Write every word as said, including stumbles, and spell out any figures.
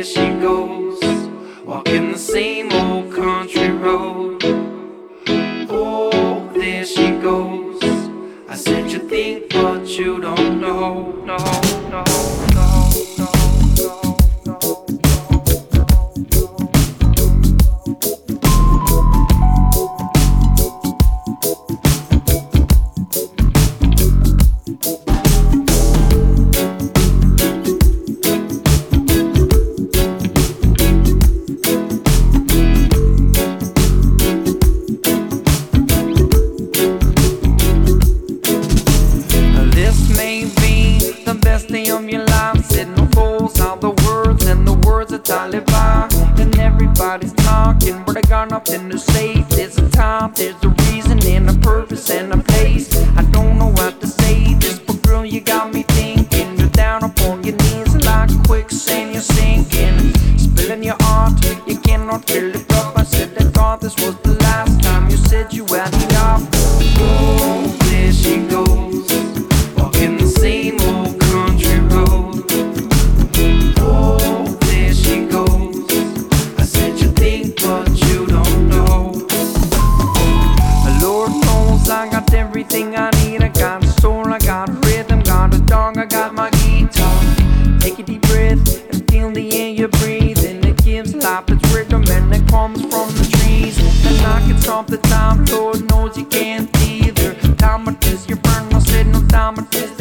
there she goes, walking the same old country road. Oh, there she goes. I said you think, but you don't know. No, no, no, no, no, no. Of your life, sitting on falls, all the words and the words of Taliban. And everybody's talking, but I got nothing to say. There's a time, there's a reason, and a purpose and a place. I don't know what to say, this but girl, you got me thinking. You're down upon your knees like quicksand, you're sinking, spilling your heart, you cannot fill it up. I said I thought this was the last time. You said you had enough. Oh, there she goes, walking the same old country road. Oh, there she goes. I said you think, but you don't know. Lord knows I got everything I need. I got a soul, I got a rhythm, got a dog, I got my guitar. Take a deep breath and feel the air you're breathing. It gives life its rhythm and it comes from the trees. And I can stop the time, Lord knows you can't either. Time it is your burn, I said no time it is